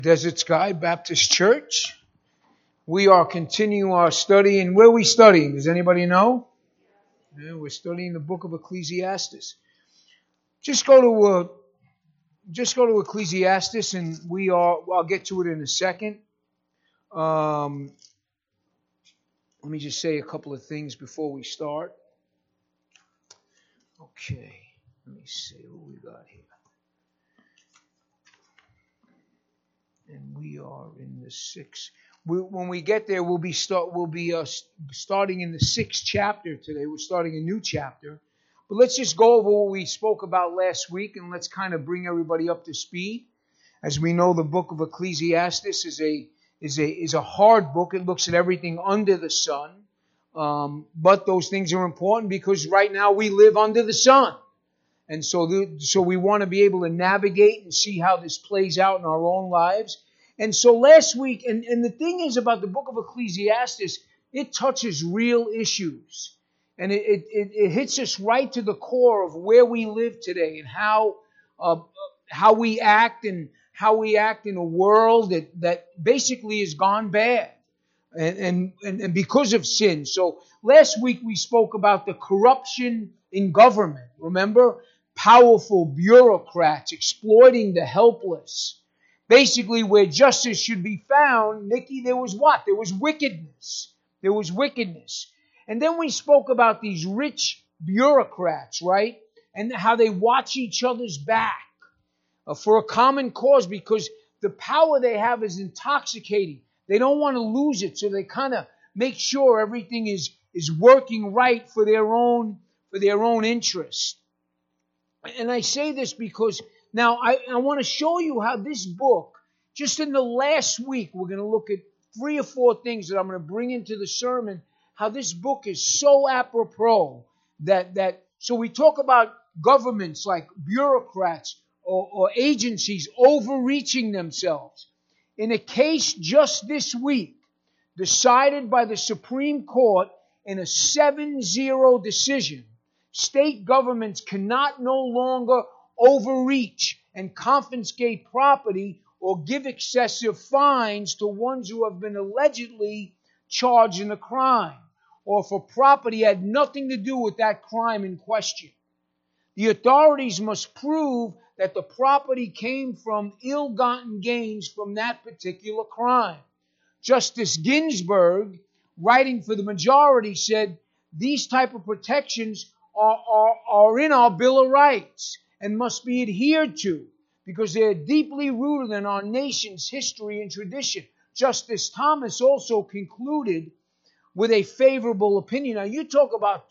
Desert Sky Baptist Church. We are continuing our study. And where are we studying? Does anybody know? Yeah, we're studying the book of Ecclesiastes. Just go to Ecclesiastes, and I'll get to it in a second. Let me just say a couple of things before we start. Okay, let me see what we got here. And we are in the sixth. When we get there, we'll be starting in the sixth chapter today. We're starting a new chapter. But let's just go over what we spoke about last week, and let's kind of bring everybody up to speed. As we know, the book of Ecclesiastes is a hard book. It looks at everything under the sun. But those things are important because right now we live under the sun. And so we want to be able to navigate and see how this plays out in our own lives. And so last week, and the thing is about the book of Ecclesiastes, it touches real issues. And it hits us right to the core of where we live today and how we act in a world that basically has gone bad. And because of sin. So last week we spoke about the corruption in government. Remember? Powerful bureaucrats exploiting the helpless. Basically, where justice should be found, Nikki, there was what? There was wickedness. There was wickedness. And then we spoke about these rich bureaucrats, right? And how they watch each other's back for a common cause because the power they have is intoxicating. They don't want to lose it, so they kind of make sure everything is working right for their own interest. And I say this because now I want to show you how this book, just in the last week, we're going to look at 3 or 4 things that I'm going to bring into the sermon, how this book is so apropos so we talk about governments like bureaucrats or agencies overreaching themselves. In a case just this week, decided by the Supreme Court in a 7-0 decision, state governments cannot no longer overreach and confiscate property or give excessive fines to ones who have been allegedly charged in a crime or for property had nothing to do with that crime in question. The authorities must prove that the property came from ill-gotten gains from that particular crime. Justice Ginsburg, writing for the majority, said these type of protections are in our Bill of Rights and must be adhered to because they are deeply rooted in our nation's history and tradition. Justice Thomas also concluded with a favorable opinion. Now you talk about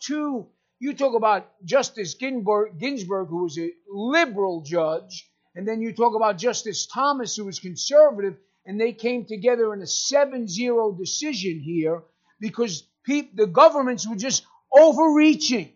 Justice Ginsburg, who was a liberal judge, and then you talk about Justice Thomas, who was conservative, and they came together in a 7-0 decision here because the governments were just overreaching.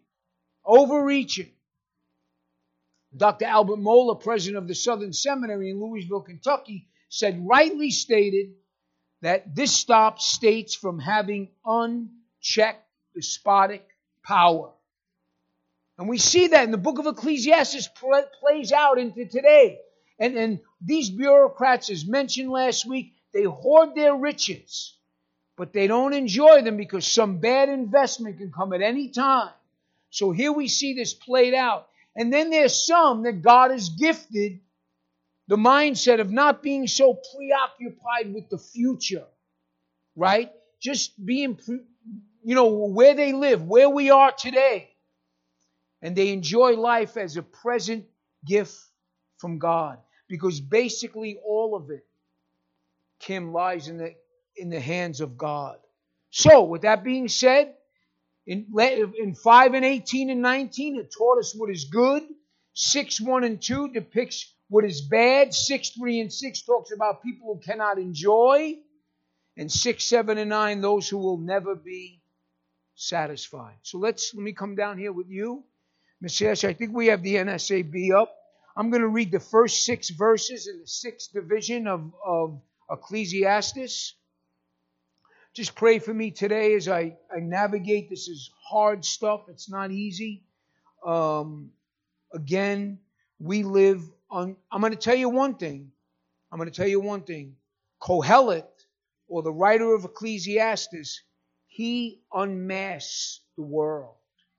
Dr. Albert Mohler, president of the Southern Seminary in Louisville, Kentucky, rightly stated that this stops states from having unchecked despotic power. And we see that in the book of Ecclesiastes plays out into today. And these bureaucrats, as mentioned last week, they hoard their riches, but they don't enjoy them because some bad investment can come at any time. So here we see this played out. And then there's some that God has gifted the mindset of not being so preoccupied with the future, right? Just being, where they live, where we are today. And they enjoy life as a present gift from God. Because basically all of it, Kim, lies in the hands of God. So, with that being said, in 5 and 18 and 19, it taught us what is good. 6, 1 and 2 depicts what is bad. 6, 3 and 6 talks about people who cannot enjoy. And 6, 7 and 9, those who will never be satisfied. So let me come down here with you. Mr. Ash, I think we have the NSAB up. I'm going to read the first 6 verses in the 6th division of Ecclesiastes. Just pray for me today as I navigate. This is hard stuff. It's not easy. Again, we live on... I'm going to tell you one thing. I'm going to tell you one thing. Kohelet, or the writer of Ecclesiastes, he unmasks the world.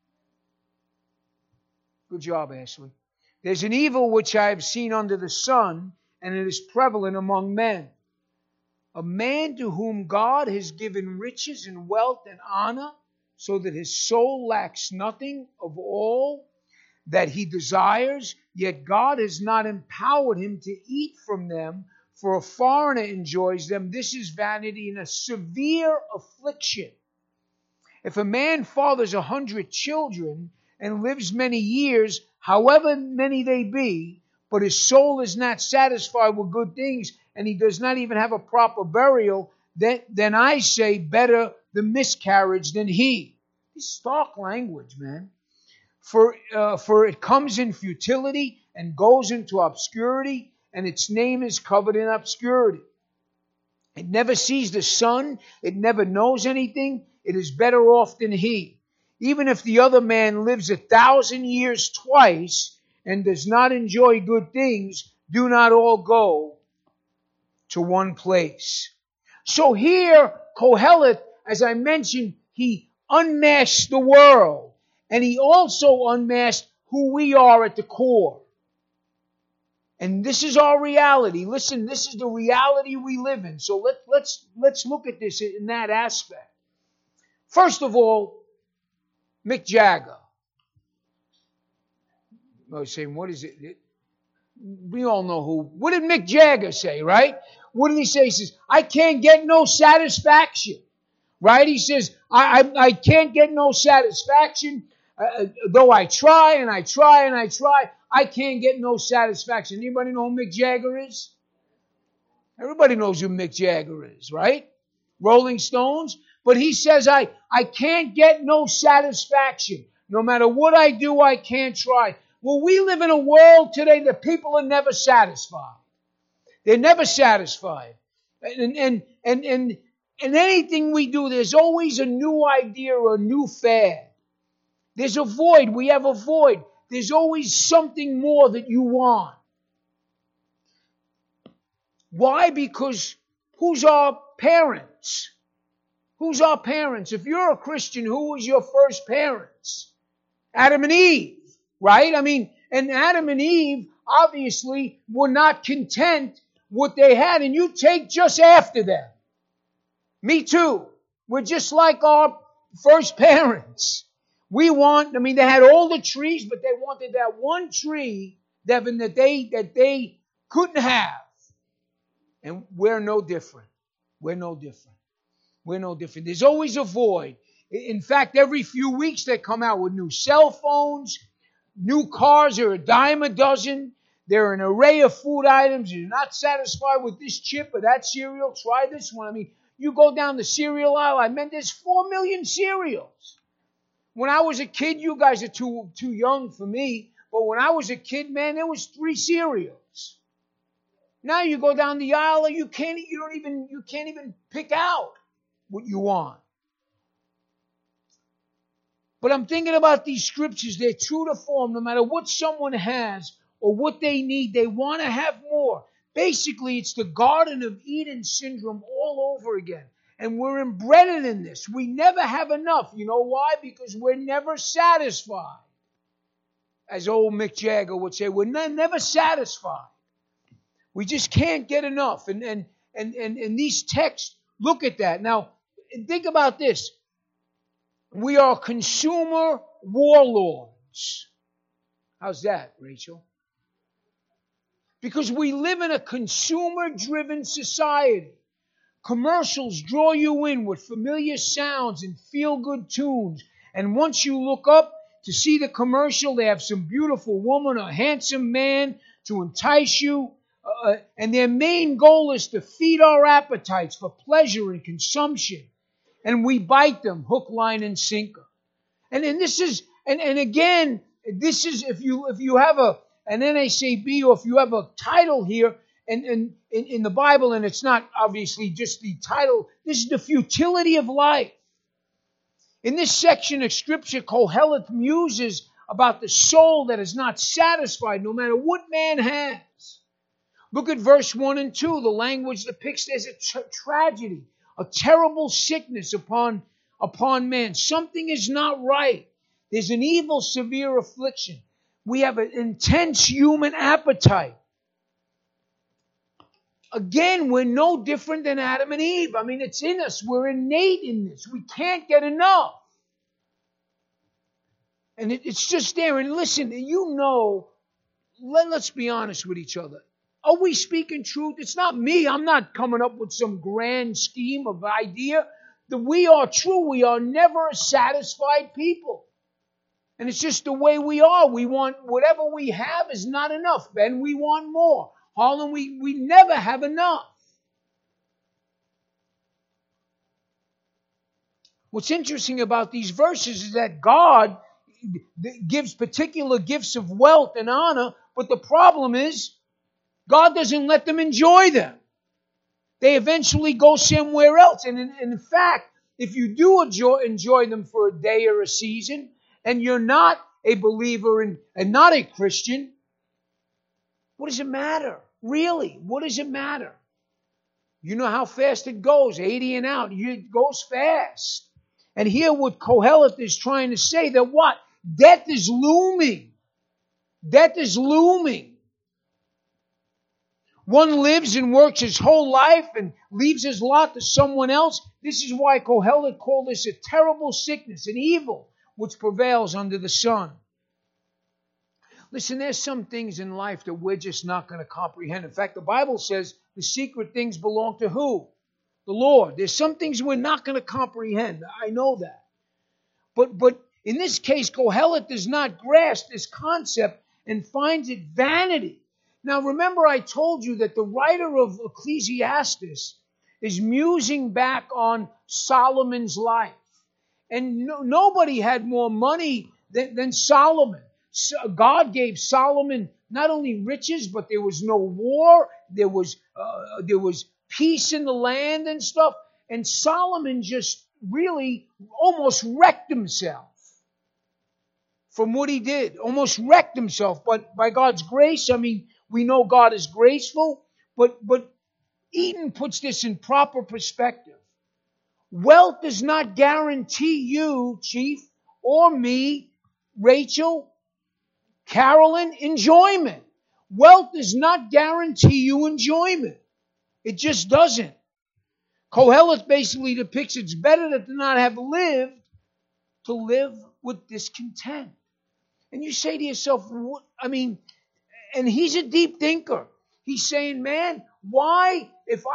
Good job, Ashley. There's an evil which I have seen under the sun, and it is prevalent among men. A man to whom God has given riches and wealth and honor, so that his soul lacks nothing of all that he desires, yet God has not empowered him to eat from them, for a foreigner enjoys them. This is vanity and a severe affliction. If a man fathers 100 children and lives many years, however many they be, but his soul is not satisfied with good things, and he does not even have a proper burial, then I say better the miscarriage than he. It's stark language, man. For it comes in futility and goes into obscurity, and its name is covered in obscurity. It never sees the sun. It never knows anything. It is better off than he. Even if the other man lives 1,000 years twice and does not enjoy good things, do not all go to one place. So here, Kohelet, as I mentioned, he unmasked the world. And he also unmasked who we are at the core. And this is our reality. Listen, this is the reality we live in. So let's look at this in that aspect. First of all, Mick Jagger. I was saying, what is it? We all know who. What did Mick Jagger say, right? What did he say? He says, I can't get no satisfaction. Right? He says, I can't get no satisfaction. Though I try and I try and I try, I can't get no satisfaction. Anybody know who Mick Jagger is? Everybody knows who Mick Jagger is, right? Rolling Stones. But he says, I can't get no satisfaction. No matter what I do, I can't try. Well, we live in a world today that people are never satisfied. They're never satisfied. And anything we do, there's always a new idea or a new fad. There's a void. We have a void. There's always something more that you want. Why? Because who's our parents? Who's our parents? If you're a Christian, who was your first parents? Adam and Eve, right? I mean, and Adam and Eve obviously were not content with what they had, and you take just after them. Me too. We're just like our first parents. They had all the trees, but they wanted that one tree, Devin, that they couldn't have. And we're no different. We're no different. We're no different. There's always a void. In fact, every few weeks they come out with new cell phones, new cars. They're a dime a dozen. They're an array of food items. You're not satisfied with this chip or that cereal. Try this one. I mean, you go down the cereal aisle. There's 4 million cereals. When I was a kid, you guys are too young for me, but when I was a kid, man, there was 3 cereals. Now you go down the aisle, you can't even pick out what you want. But I'm thinking about these scriptures. They're true to form. No matter what someone has or what they need, they want to have more. Basically, it's the Garden of Eden syndrome all over again. And we're embedded in this. We never have enough. You know why? Because we're never satisfied. As old Mick Jagger would say, we're never satisfied. We just can't get enough. And these texts look at that. Now, think about this. We are consumer warlords. How's that, Rachel? Because we live in a consumer-driven society. Commercials draw you in with familiar sounds and feel-good tunes. And once you look up to see the commercial, they have some beautiful woman or handsome man to entice you. And their main goal is to feed our appetites for pleasure and consumption. And we bite them, hook, line, and sinker. And this is, and again, this is if you have an NACB or if you have a title here, and in the Bible, and it's not obviously just the title, this is the futility of life. In this section of Scripture, Kohelet muses about the soul that is not satisfied no matter what man has. Look at verse 1 and 2. The language depicts there's a tragedy, a terrible sickness upon man. Something is not right. There's an evil, severe affliction. We have an intense human appetite. Again, we're no different than Adam and Eve. I mean, it's in us. We're innate in this. We can't get enough. And it's just there. And listen, let's be honest with each other. Are we speaking truth? It's not me. I'm not coming up with some grand scheme of idea. That we are true. We are never a satisfied people. And it's just the way we are. We want whatever we have is not enough. Ben, we want more. Harlan, we never have enough. What's interesting about these verses is that God gives particular gifts of wealth and honor, but the problem is God doesn't let them enjoy them. They eventually go somewhere else. And in fact, if you do enjoy them for a day or a season, and you're not a believer and not a Christian, what does it matter? Really, what does it matter? You know how fast it goes, 80 and out. It goes fast. And here what Kohelet is trying to say, that what? Death is looming. Death is looming. One lives and works his whole life and leaves his lot to someone else. This is why Kohelet called this a terrible sickness, an evil which prevails under the sun. Listen, there's some things in life that we're just not going to comprehend. In fact, the Bible says the secret things belong to who? The Lord. There's some things we're not going to comprehend. I know that. But in this case, Kohelet does not grasp this concept and finds it vanity. Now, remember I told you that the writer of Ecclesiastes is musing back on Solomon's life. And nobody had more money than Solomon. God gave Solomon not only riches, but there was no war. There was peace in the land and stuff. And Solomon just really almost wrecked himself from what he did. Almost wrecked himself. But by God's grace, I mean, we know God is graceful. But Eden puts this in proper perspective. Wealth does not guarantee you, Chief, or me, Rachel, Carolyn, enjoyment. Wealth does not guarantee you enjoyment. It just doesn't. Kohelet basically depicts it's better to not have lived to live with discontent. And you say to yourself, what? I mean, and he's a deep thinker. He's saying, man, why,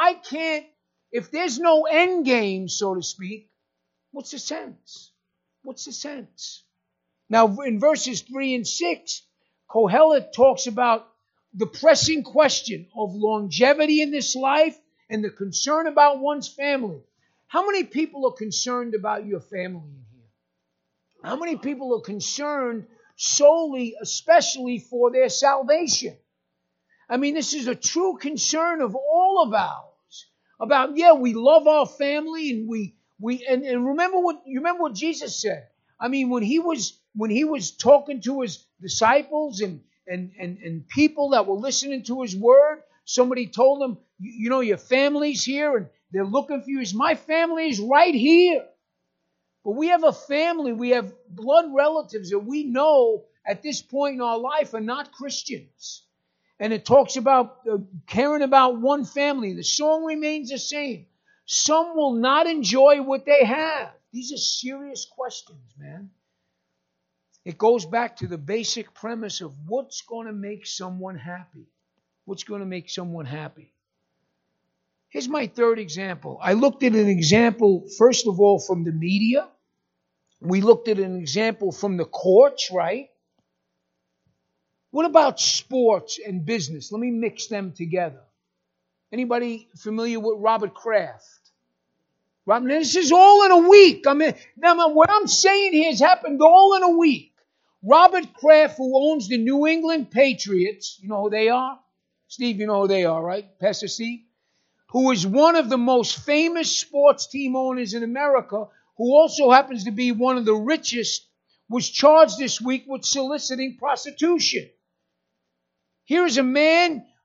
if there's no end game, so to speak, what's the sense? What's the sense? Now, in verses 3 and 6, Kohelet talks about the pressing question of longevity in this life and the concern about one's family. How many people are concerned about your family in here? How many people are concerned solely, especially for their salvation? I mean, this is a true concern of all of ours. About, we love our family and we remember what Jesus said. I mean, when he was talking to his disciples and people that were listening to his word, somebody told him, your family's here and they're looking for you. My family is right here. But we have a family, we have blood relatives that we know at this point in our life are not Christians. And it talks about caring about one family. The song remains the same. Some will not enjoy what they have. These are serious questions, man. It goes back to the basic premise of what's going to make someone happy. What's going to make someone happy? Here's my third example. I looked at an example, first of all, from the media. We looked at an example from the courts, right? What about sports and business? Let me mix them together. Anybody familiar with Robert Kraft? This is all in a week. Now what I'm saying here has happened all in a week. Robert Kraft, who owns the New England Patriots, you know who they are? Steve, you know who they are, right? Pastor Steve? Who is one of the most famous sports team owners in America, who also happens to be one of the richest, was charged this week with soliciting prostitution. Here is a man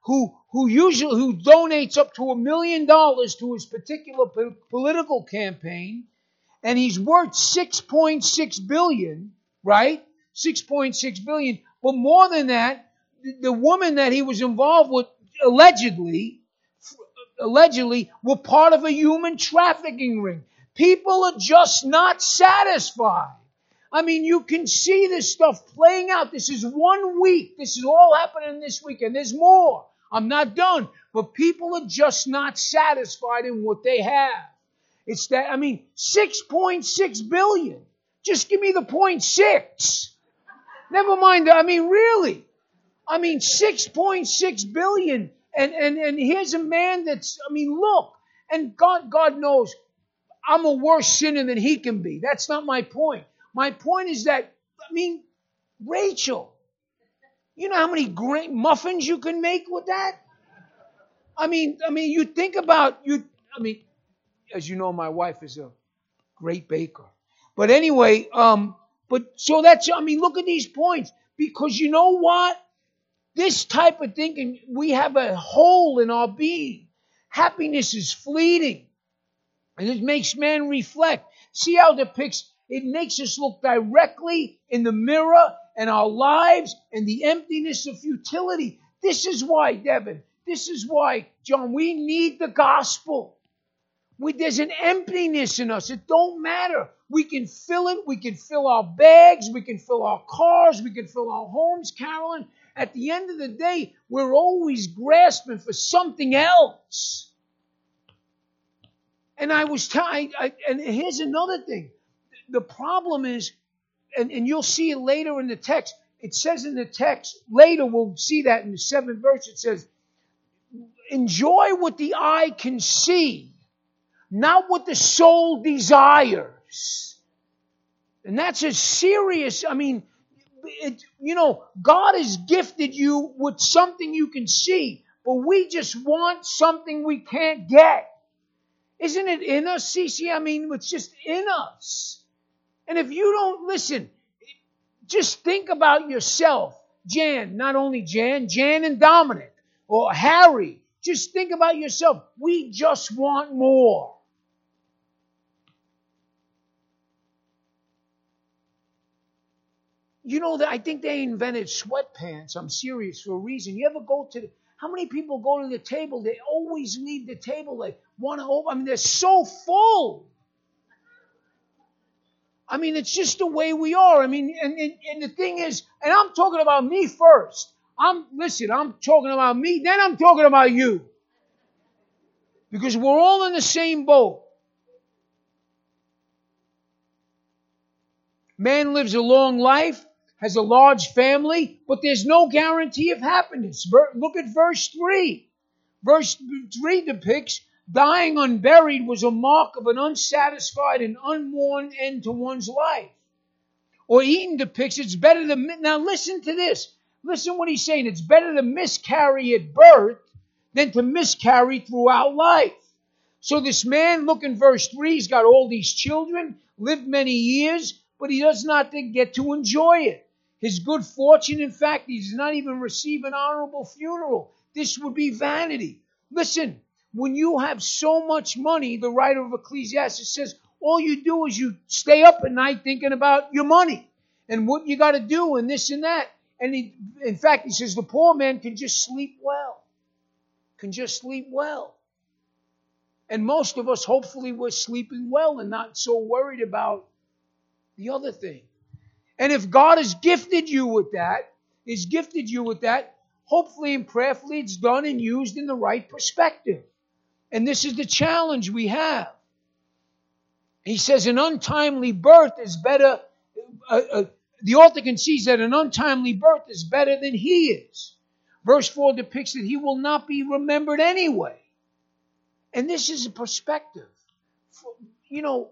who donates up to $1 million to his particular political campaign, and he's worth $6.6 billion, right? $6.6 billion. But more than that, the woman that he was involved with allegedly were part of a human trafficking ring. People are just not satisfied. I mean, you can see this stuff playing out. This is 1 week. This is all happening this weekend. There's more. I'm not done. But people are just not satisfied in what they have. It's that, I mean, 6.6 billion. Just give me the 0.6. Never mind. I mean, really. I mean, 6.6 billion. And here's a man that's, I mean, look. And God knows I'm a worse sinner than he can be. That's not my point. My point is that, I mean, Rachel, you know how many great muffins you can make with that? I mean, you think about, as you know, my wife is a great baker. But anyway, so that's, I mean, look at these points. Because you know what? This type of thinking, we have a hole in our being. Happiness is fleeting. And it makes man reflect. See how it makes us look directly in the mirror and our lives and the emptiness of futility. This is why, Devin, this is why, John, we need the gospel. There's an emptiness in us. It don't matter. We can fill it. We can fill our bags. We can fill our cars. We can fill our homes, Carolyn. At the end of the day, we're always grasping for something else. And and here's another thing. The problem is, and you'll see it later in the text, it says in the text, later we'll see that in the 7th verse, it says, enjoy what the eye can see, not what the soul desires. And that's a serious, I mean, God has gifted you with something you can see, but we just want something we can't get. Isn't it in us, Cece? I mean, it's just in us. And if you don't listen, just think about yourself. Jan, not only Jan and Dominic, or Harry. Just think about yourself. We just want more. You know, I think they invented sweatpants. I'm serious, for a reason. You ever go to how many people go to the table? They always leave the table. They want to open. I mean, they're so full. I mean, it's just the way we are. I mean, and the thing is, and I'm talking about me first. I'm talking about me, then I'm talking about you. Because we're all in the same boat. Man lives a long life, has a large family, but there's no guarantee of happiness. Look at verse 3. Verse 3 depicts dying unburied was a mark of an unsatisfied and unmourned end to one's life. Or Eaton depicts it's better to... Now listen to this. Listen what he's saying. It's better to miscarry at birth than to miscarry throughout life. So this man, look in verse 3, he's got all these children, lived many years, but he does not get to enjoy it. His good fortune, in fact, he does not even receive an honorable funeral. This would be vanity. Listen, when you have so much money, the writer of Ecclesiastes says, all you do is you stay up at night thinking about your money and what you got to do and this and that. And in fact, he says the poor man can just sleep well. Can just sleep well. And most of us, hopefully, we're sleeping well and not so worried about the other thing. And if God has gifted you with that, hopefully and prayerfully it's done and used in the right perspective. And this is the challenge we have. He says an untimely birth is better. The author concedes that an untimely birth is better than he is. Verse 4 depicts that he will not be remembered anyway. And this is a perspective. You know,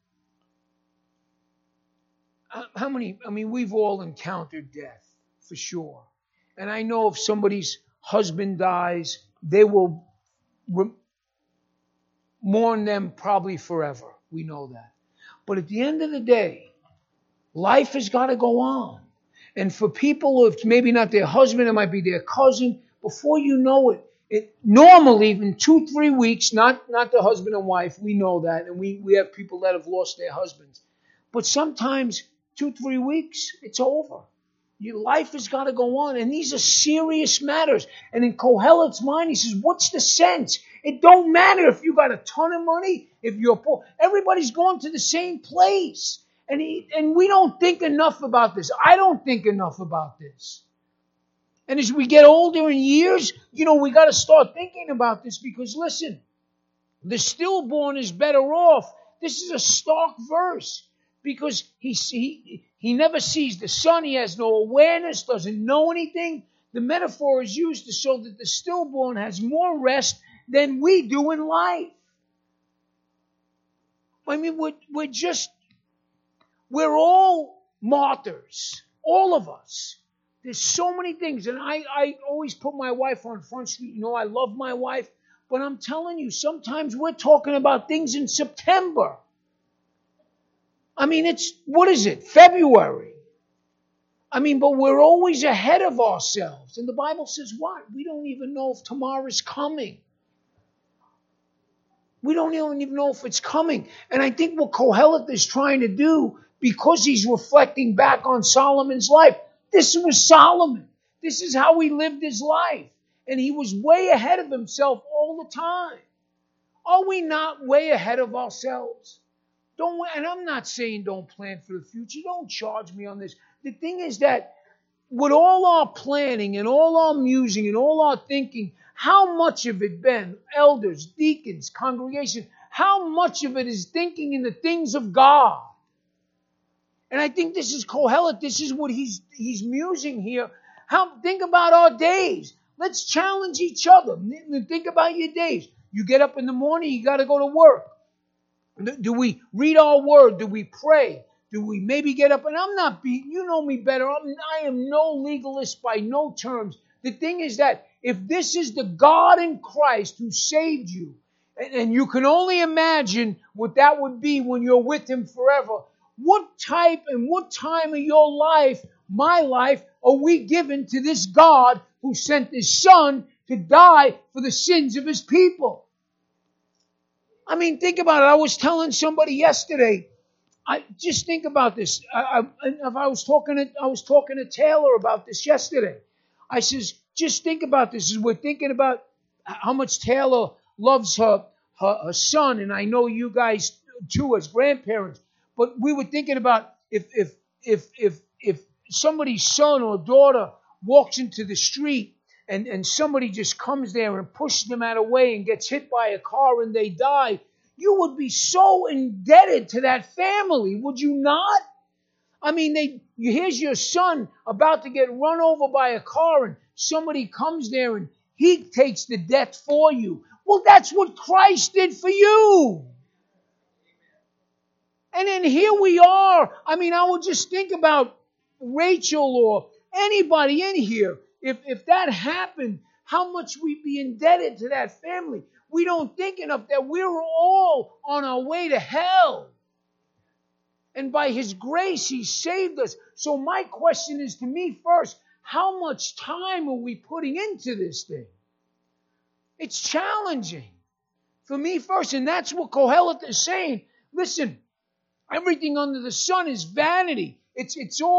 how many, I mean, we've all encountered death, for sure. And I know if somebody's husband dies, they will mourn them probably forever. We know that. But at the end of the day, life has got to go on. And for people, if maybe not their husband, it might be their cousin, before you know it normally in 2-3 weeks, not the husband and wife, we know that, and we have people that have lost their husbands. But sometimes 2-3 weeks, it's over. Your life has got to go on, and these are serious matters. And in Kohelet's mind, he says, what's the sense? It don't matter if you got a ton of money, if you're poor. Everybody's going to the same place. And we don't think enough about this. I don't think enough about this. And as we get older in years, we got to start thinking about this because, listen, the stillborn is better off. This is a stark verse because he never sees the sun. He has no awareness, doesn't know anything. The metaphor is used to show that the stillborn has more rest than we do in life. I mean, we're all martyrs, all of us. There's so many things, and I always put my wife on Front Street. I love my wife, but I'm telling you, sometimes we're talking about things in September. I mean, what is it, February? I mean, but we're always ahead of ourselves. And the Bible says what? We don't even know if tomorrow's coming. We don't even know if it's coming. And I think what Kohelet is trying to do, because he's reflecting back on Solomon's life, this was Solomon. This is how he lived his life. And he was way ahead of himself all the time. Are we not way ahead of ourselves? And I'm not saying don't plan for the future. Don't charge me on this. The thing is that with all our planning and all our musing and all our thinking, how much of it, Ben, elders, deacons, congregation, how much of it is thinking in the things of God? And I think this is Kohelet. This is what he's musing here. Think about our days. Let's challenge each other. Think about your days. You get up in the morning, you got to go to work. Do we read our word? Do we pray? Do we maybe get up? And I'm not you know me better. I am no legalist by no terms. The thing is that if this is the God in Christ who saved you, and you can only imagine what that would be when you're with him forever, what type and what time of your life, my life, are we given to this God who sent his son to die for the sins of his people? I mean, think about it. I was telling somebody yesterday, just think about this. I was talking to Taylor about this yesterday. I says, just think about this. As we're thinking about how much Taylor loves her son, and I know you guys too as grandparents. But we were thinking about if somebody's son or daughter walks into the street and somebody just comes there and pushes them out of the way and gets hit by a car and they die, you would be so indebted to that family, would you not? I mean, here's your son about to get run over by a car and somebody comes there and he takes the debt for you. Well, that's what Christ did for you. And then here we are. I mean, I would just think about Rachel or anybody in here. If that happened, how much we'd be indebted to that family. We don't think enough that we're all on our way to hell. And by his grace, he saved us. So my question is to me first, how much time are we putting into this thing? It's challenging. For me first, and that's what Kohelet is saying. Listen, everything under the sun is vanity. It's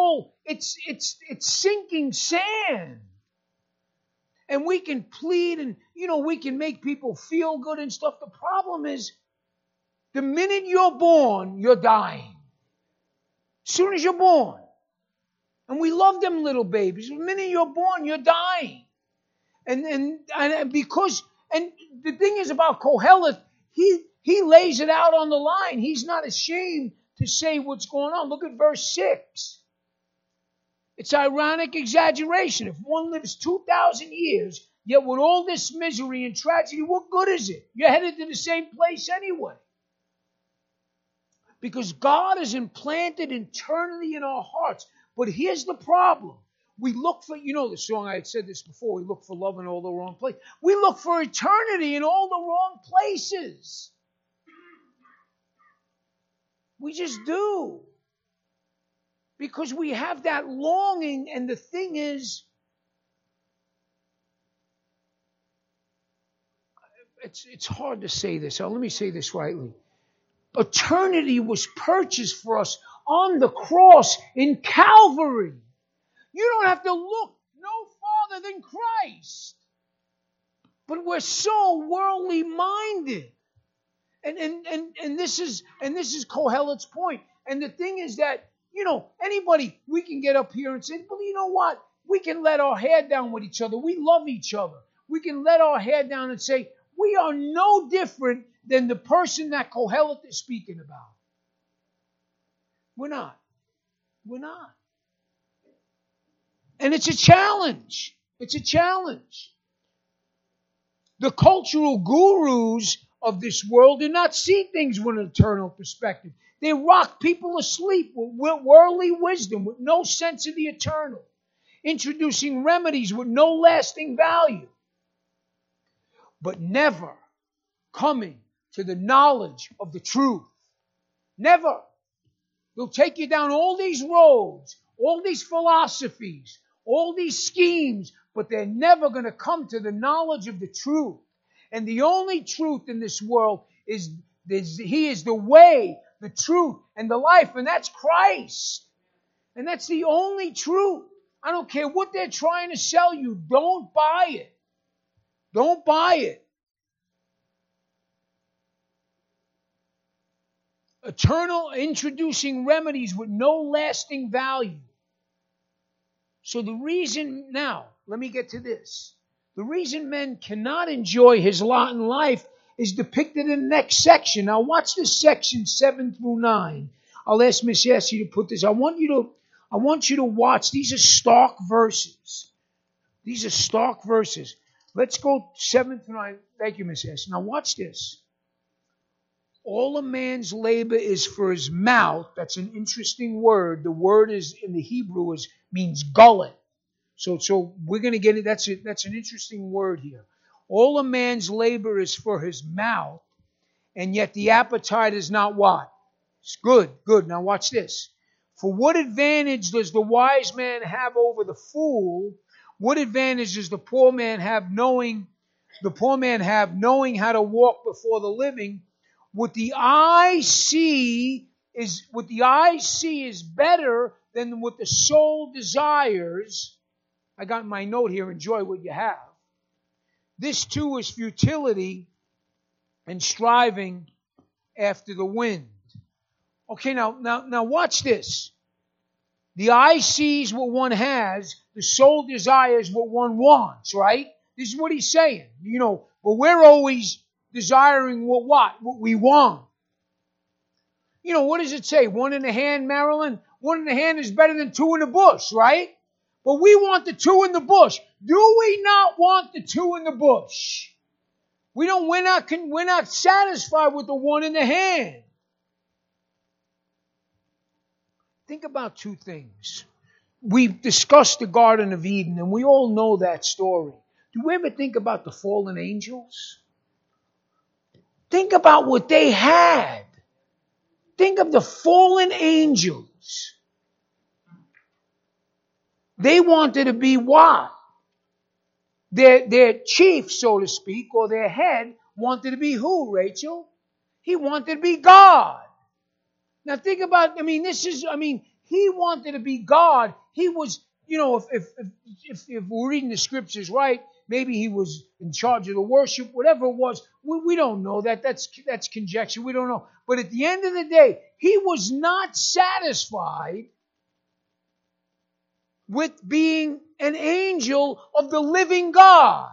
sinking sand. And we can plead and, we can make people feel good and stuff. The problem is, the minute you're born, you're dying. As soon as you're born. And we love them little babies. The minute you're born, you're dying. And the thing is about Kohelet, he lays it out on the line. He's not ashamed to say what's going on. Look at verse 6. It's ironic exaggeration. If one lives 2,000 years, yet with all this misery and tragedy, what good is it? You're headed to the same place anyway. Because God has implanted eternity in our hearts. But here's the problem. We look for, the song, I had said this before, we look for love in all the wrong places. We look for eternity in all the wrong places. We just do. Because we have that longing, and the thing is, it's hard to say this. So let me say this rightly. Eternity was purchased for us on the cross in Calvary. You don't have to look no farther than Christ. But we're so worldly minded. And this is Kohelet's point. And the thing is that, anybody, we can get up here and say, well, you know what? We can let our hair down with each other. We love each other. We can let our hair down and say, we are no different than the person that Kohelet is speaking about. We're not. We're not. And it's a challenge. It's a challenge. The cultural gurus of this world do not see things with an eternal perspective. They rock people asleep with worldly wisdom, with no sense of the eternal, introducing remedies with no lasting value, but never coming to the knowledge of the truth. Never. They'll take you down all these roads, all these philosophies, all these schemes, but they're never going to come to the knowledge of the truth. And the only truth in this world is He is the way, the truth, and the life, and that's Christ. And that's the only truth. I don't care what they're trying to sell you. Don't buy it. Don't buy it. Eternal, introducing remedies with no lasting value. So the reason, now, let me get to this. The reason men cannot enjoy his lot in life is depicted in the next section. Now watch this section 7 through 9. I'll ask Miss Essie to put this. I want you to watch. These are stark verses. These are stark verses. Let's go 7 through 9. Thank you, Miss Essie. Now watch this. All a man's labor is for his mouth. That's an interesting word. The word is in the Hebrew means gullet. So we're going to get it. That's an interesting word here. All a man's labor is for his mouth, and yet the appetite is not what? It's good. Now watch this. For what advantage does the wise man have over the fool? What advantage does the poor man have knowing how to walk before the living? What the eye see is better than what the soul desires. I got my note here, enjoy what you have. This too is futility and striving after the wind. Okay, now watch this. The eye sees what one has, the soul desires what one wants, right? This is what he's saying. But we're always desiring what we want. What does it say? One in the hand, Marilyn? One in the hand is better than two in the bush, right? But we want the two in the bush. Do we not want the two in the bush? We're not satisfied with the one in the hand. Think about two things. We've discussed the Garden of Eden, and we all know that story. Do we ever think about the fallen angels? Think about what they had. Think of the fallen angels. They wanted to be what? Their chief, so to speak, or their head wanted to be who, Rachel? He wanted to be God. Now think about, he wanted to be God. He was, if we're reading the scriptures right, maybe he was in charge of the worship, whatever it was. We don't know that. That's conjecture. We don't know. But at the end of the day, he was not satisfied with being an angel of the living God.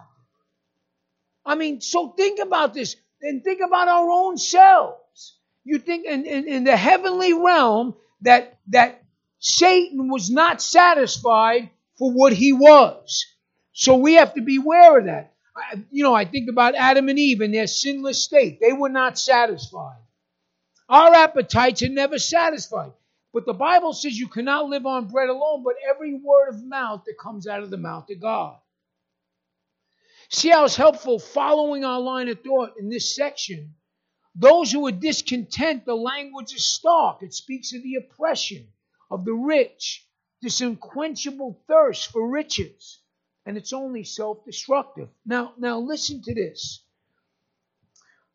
So think about this and think about our own selves. You think in the heavenly realm that Satan was not satisfied for what he was. So we have to beware of that. I think about Adam and Eve in their sinless state. They were not satisfied. Our appetites are never satisfied. But the Bible says you cannot live on bread alone, but every word of mouth that comes out of the mouth of God. See how it's helpful following our line of thought in this section. Those who are discontent, the language is stark. It speaks of the oppression of the rich, this unquenchable thirst for riches. And it's only self-destructive. Now listen to this.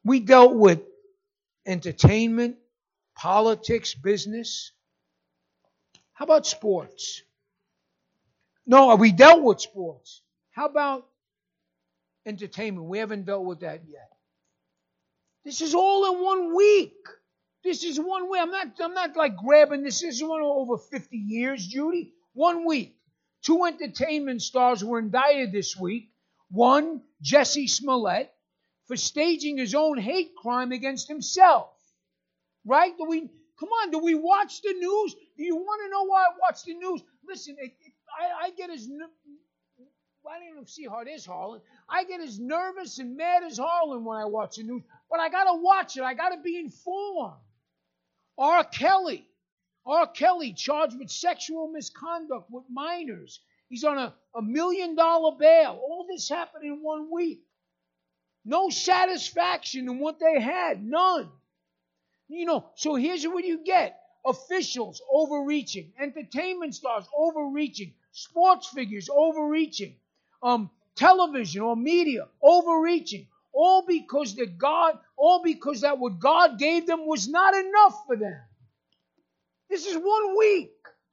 We dealt with entertainment, politics, business. How about sports? No, we dealt with sports. How about entertainment? We haven't dealt with that yet. This is all in 1 week. This is 1 week. I'm not like grabbing this. This is one over 50 years, Judy. 1 week. 2 entertainment stars were indicted this week. One, Jussie Smollett, for staging his own hate crime against himself. Right? Do we watch the news? Do you want to know why I watch the news? Listen, I get as... I don't even see how it is, Harlan. I get as nervous and mad as Harlan when I watch the news. But I got to watch it. I got to be informed. R. Kelly charged with sexual misconduct with minors. He's on a $1 million bail. All this happened in 1 week. No satisfaction in what they had. None. So here's what you get. Officials overreaching. Entertainment stars overreaching. Sports figures overreaching. Television or media overreaching. All because that what God gave them was not enough for them. This is 1 week.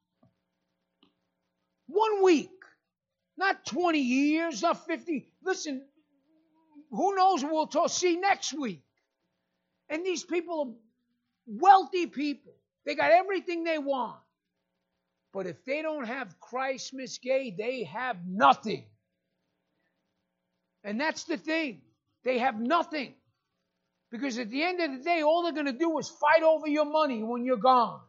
1 week. Not 20 years, not 50. Listen, who knows what we'll see next week. And these people are wealthy people. They got everything they want. But if they don't have Christ, Miss Gay, they have nothing. And that's the thing. They have nothing. Because at the end of the day, all they're going to do is fight over your money when you're gone.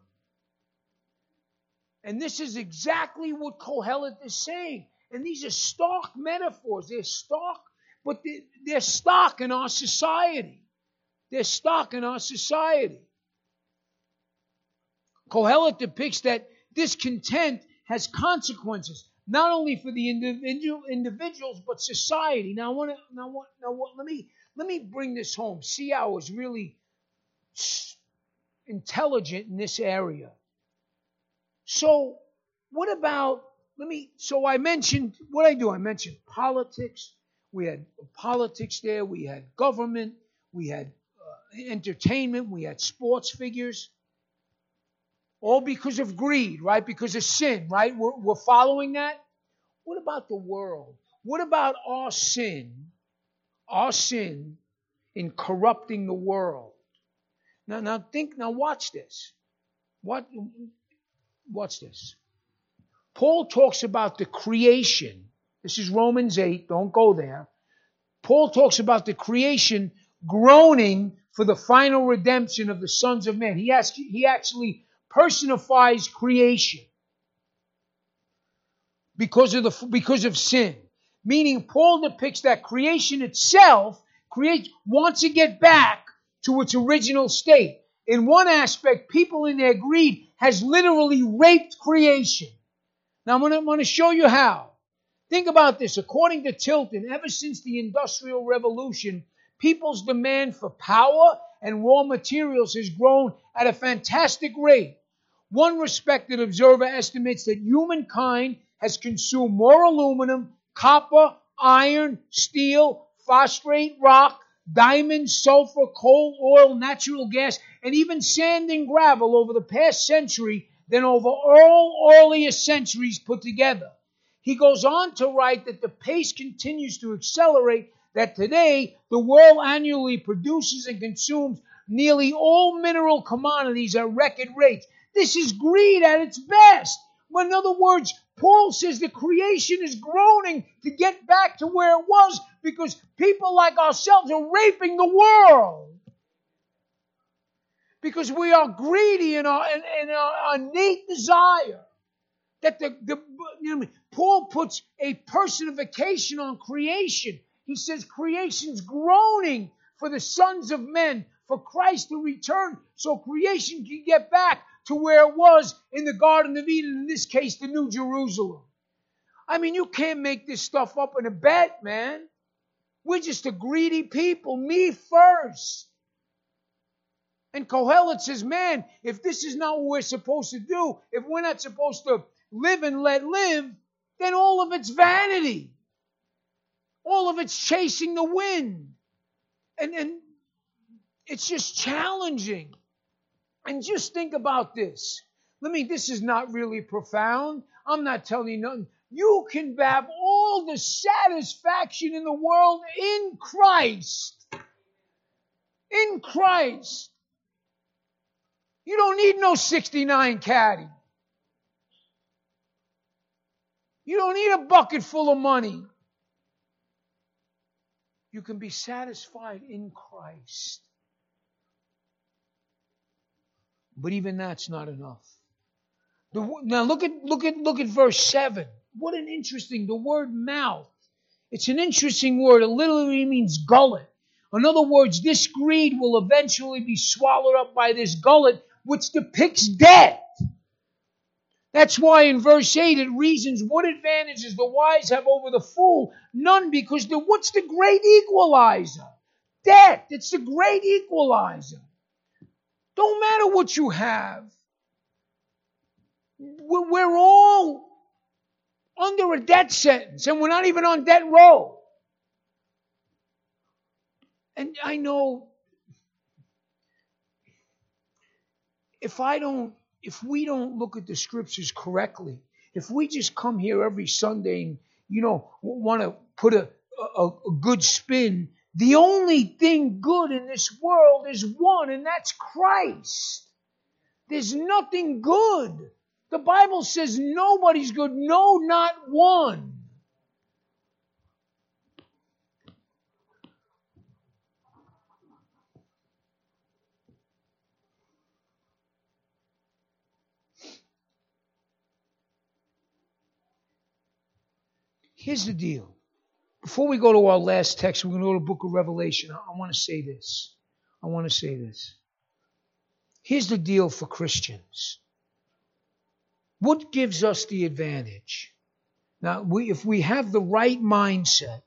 And this is exactly what Kohelet is saying. And these are stark metaphors. They're stark, but they're stark in our society. They're stark in our society. Kohelet depicts that discontent has consequences, not only for the individuals, but society. Now, let me bring this home. See, I was really intelligent in this area. So, what about, I mentioned, what I do? I mentioned politics. We had politics there. We had government. We had entertainment. We had sports figures. All because of greed, right? Because of sin, right? We're following that. What about the world? What about our sin? Our sin in corrupting the world. Now watch this. Watch this. Paul talks about the creation. This is Romans 8. Don't go there. Paul talks about the creation groaning for the final redemption of the sons of men. He actually personifies creation because of sin. Meaning Paul depicts that creation itself wants to get back to its original state. In one aspect, people in their greed has literally raped creation. Now I'm going to show you how. Think about this. According to Tilton, ever since the Industrial Revolution, people's demand for power and raw materials has grown at a fantastic rate. One respected observer estimates that humankind has consumed more aluminum, copper, iron, steel, phosphate rock, diamonds, sulfur, coal, oil, natural gas, and even sand and gravel over the past century than over all earlier centuries put together. He goes on to write that the pace continues to accelerate, that today the world annually produces and consumes nearly all mineral commodities at record rates. This is greed at its best. Well, in other words, Paul says the creation is groaning to get back to where it was because people like ourselves are raping the world. Because we are greedy in our innate desire. That Paul puts a personification on creation. He says creation's groaning for the sons of men, for Christ to return so creation can get back to where it was in the Garden of Eden, in this case, the New Jerusalem. I mean, you can't make this stuff up in a bet, man. We're just a greedy people. Me first. And Kohelet says, man, if this is not what we're supposed to do, if we're not supposed to live and let live, then all of it's vanity. All of it's chasing the wind. And It's just challenging. And just think about this. This is not really profound. I'm not telling you nothing. You can have all the satisfaction in the world in Christ. In Christ. You don't need no 69 caddy. You don't need a bucket full of money. You can be satisfied in Christ. But even that's not enough. Now look at verse 7. What an interesting, the word mouth. It's an interesting word. It literally means gullet. In other words, this greed will eventually be swallowed up by this gullet, which depicts death. That's why in verse 8 it reasons, what advantages the wise have over the fool? None, because what's the great equalizer? Death. It's the great equalizer. Don't matter what you have. We're all under a death sentence, and we're not even on death row. And I know if we don't look at the scriptures correctly, if we just come here every Sunday and, want to put a good spin, the only thing good in this world is one, and that's Christ. There's nothing good. The Bible says nobody's good. No, not one. Here's the deal. Before we go to our last text, we're going to go to the book of Revelation. I want to say this. Here's the deal for Christians. What gives us the advantage? Now, if we have the right mindset,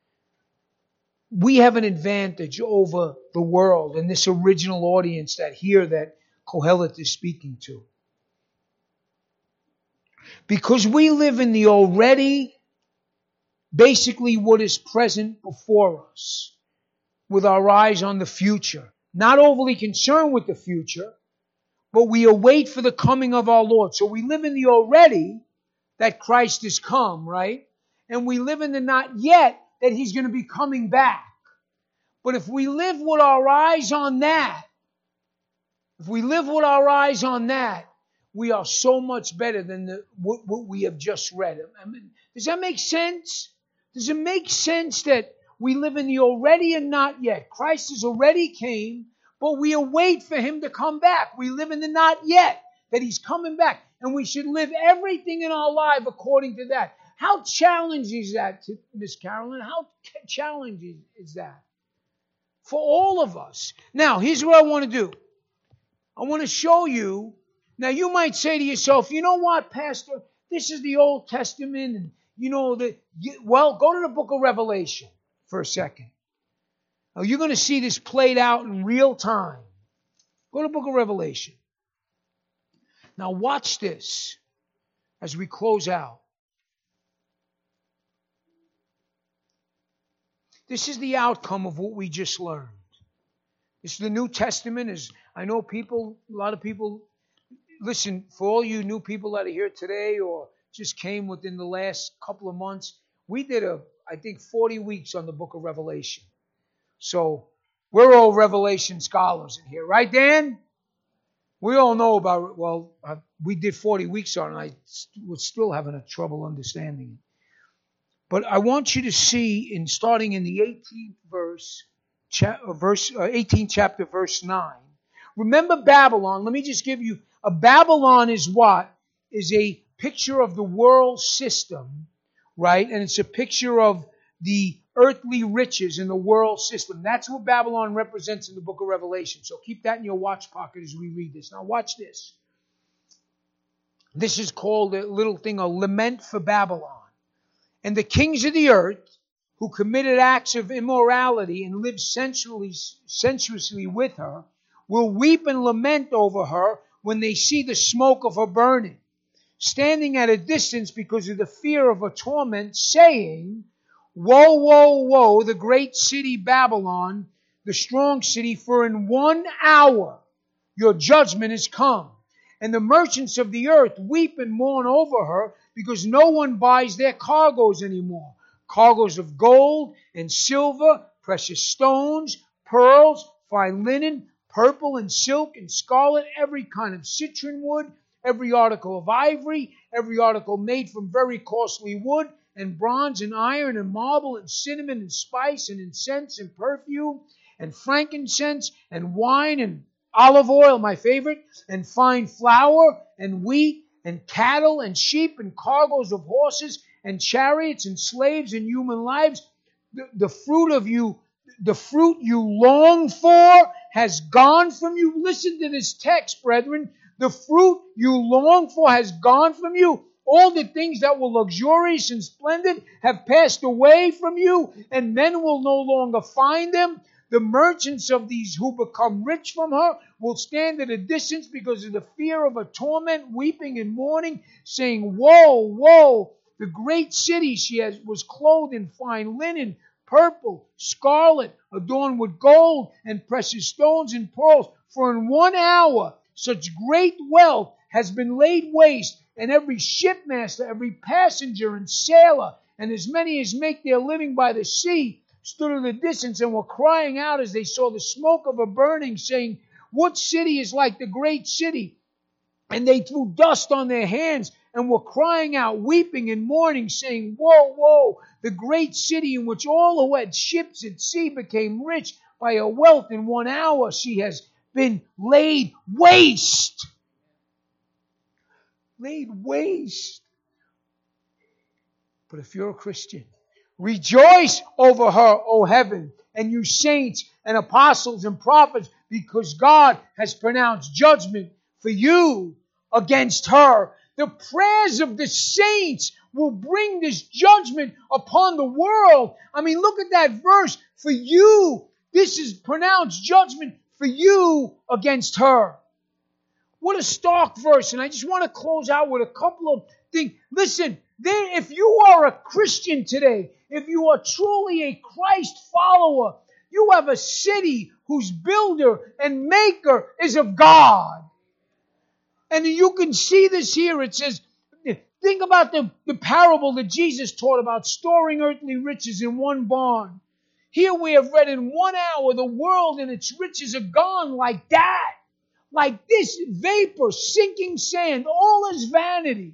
we have an advantage over the world and this original audience that Kohelet is speaking to. Because we live in the already, basically what is present before us, with our eyes on the future. Not overly concerned with the future, but we await for the coming of our Lord. So we live in the already, that Christ has come, right? And we live in the not yet, that He's going to be coming back. But if we live with our eyes on that, we are so much better than what we have just read. Does that make sense? Does it make sense that we live in the already and not yet? Christ has already came, but we await for Him to come back. We live in the not yet, that He's coming back. And we should live everything in our life according to that. How challenging is that, Miss Carolyn? How challenging is that? For all of us. Now, here's what I want to do. I want to show you. Now, you might say to yourself, you know what, Pastor? This is the Old Testament. And go to the book of Revelation for a second. Now, you're going to see this played out in real time. Go to the book of Revelation. Now, watch this as we close out. This is the outcome of what we just learned. This is the New Testament. I know a lot of people, listen, for all you new people that are here today or just came within the last couple of months, we did 40 weeks on the book of Revelation. So we're all Revelation scholars in here, right, Dan? We all know about it. We did 40 weeks on it, and I was still having a trouble understanding it. But I want you to see, starting in the 18th chapter, verse 9. Remember Babylon. Let me just give you, Babylon is what? Is a picture of the world system, right? And it's a picture of the earthly riches in the world system. That's what Babylon represents in the book of Revelation. So keep that in your watch pocket as we read this. Now watch this. This is called a lament for Babylon. And the kings of the earth, who committed acts of immorality and lived sensuously with her, will weep and lament over her when they see the smoke of her burning, standing at a distance because of the fear of her torment, saying, Woe, woe, woe, the great city Babylon, the strong city, for in 1 hour your judgment is come. And the merchants of the earth weep and mourn over her, because no one buys their cargoes anymore. Cargoes of gold and silver, precious stones, pearls, fine linen, purple and silk and scarlet, every kind of citron wood, every article of ivory, every article made from very costly wood, and bronze and iron and marble and cinnamon and spice and incense and perfume and frankincense and wine and olive oil, my favorite, and fine flour and wheat and cattle and sheep and cargoes of horses and chariots and slaves and human lives. The fruit you long for has gone from you. Listen to this text, brethren. The fruit you long for has gone from you. All the things that were luxurious and splendid have passed away from you, and men will no longer find them. The merchants of these who become rich from her will stand at a distance because of the fear of a torment, weeping and mourning, saying, Woe, woe! The great city was clothed in fine linen, purple, scarlet, adorned with gold and precious stones and pearls. For in 1 hour such great wealth has been laid waste, and every shipmaster, every passenger and sailor, and as many as make their living by the sea, stood at a distance and were crying out as they saw the smoke of a burning, saying, What city is like the great city? And they threw dust on their hands and were crying out, weeping and mourning, saying, Woe, woe! The great city in which all who had ships at sea became rich by her wealth. In 1 hour she has been laid waste. Laid waste. But if you're a Christian, rejoice over her, O heaven, and you saints and apostles and prophets, because God has pronounced judgment for you against her. The prayers of the saints will bring this judgment upon the world. I mean, look at that verse. For you, this is pronounced judgment for you against her. What a stark verse. And I just want to close out with a couple of things. Listen, if you are a Christian today, if you are truly a Christ follower, you have a city whose builder and maker is of God. And you can see this here. It says, think about the parable that Jesus taught about storing earthly riches in one barn. Here we have read in 1 hour the world and its riches are gone like that. Like this vapor, sinking sand, all is vanity.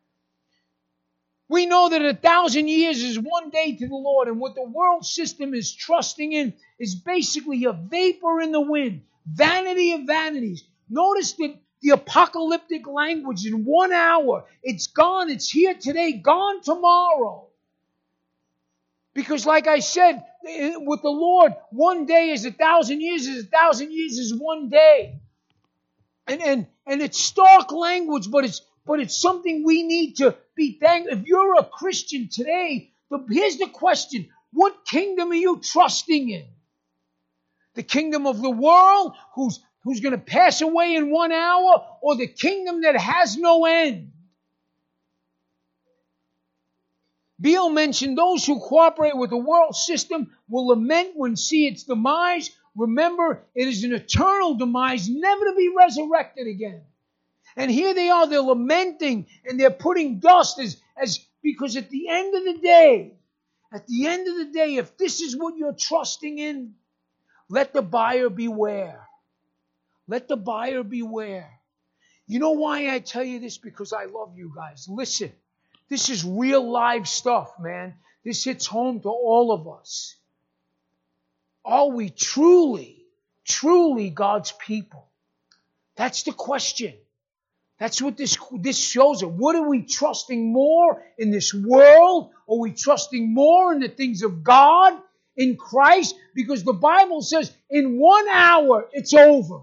We know that 1,000 years is one day to the Lord, and what the world system is trusting in is basically a vapor in the wind. Vanity of vanities. Notice that the apocalyptic language in 1 hour, it's gone, it's here today, gone tomorrow. Because like I said, with the Lord, 1 day is 1,000 years, 1,000 years is 1 day. And it's stark language, but it's something we need to be thankful. If you're a Christian today, here's the question. What kingdom are you trusting in? The kingdom of the world, who's going to pass away in 1 hour, or the kingdom that has no end? Beale mentioned those who cooperate with the world system will lament when see its demise. Remember, it is an eternal demise, never to be resurrected again. And here they are, they're lamenting and they're putting dust as because at the end of the day, if this is what you're trusting in, let the buyer beware. Let the buyer beware. You know why I tell you this? Because I love you guys. Listen, this is real live stuff, man. This hits home to all of us. Are we truly, truly God's people? That's the question. That's what this shows us. What are we trusting more in this world? Are we trusting more in the things of God, in Christ? Because the Bible says in 1 hour it's over.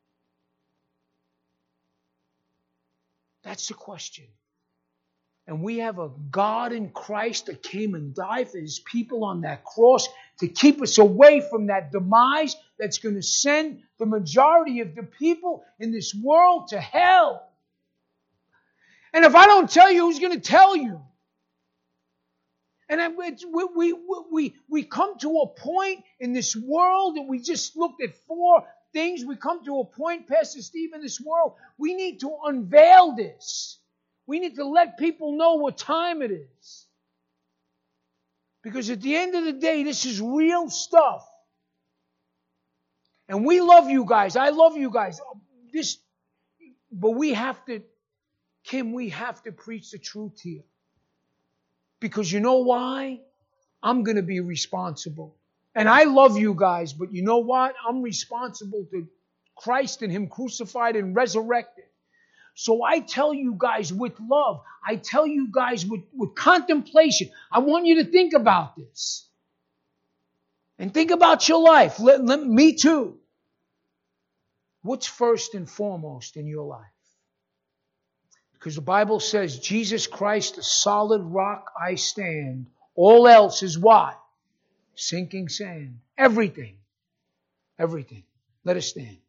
That's the question. And we have a God in Christ that came and died for His people on that cross to keep us away from that demise that's going to send the majority of the people in this world to hell. And if I don't tell you, who's going to tell you? And we come to a point in this world, and we just looked at 4 things. We come to a point, Pastor Steve, in this world, we need to unveil this. We need to let people know what time it is. Because at the end of the day, this is real stuff. And we love you guys. I love you guys. But we have to, Kim, we have to preach the truth here. Because you know why? I'm going to be responsible. And I love you guys, but you know what? I'm responsible to Christ and Him crucified and resurrected. So I tell you guys with love. I tell you guys with contemplation. I want you to think about this. And think about your life. Me too. What's first and foremost in your life? Because the Bible says, Jesus Christ, the solid rock I stand. All else is what? Sinking sand. Everything. Everything. Let us stand.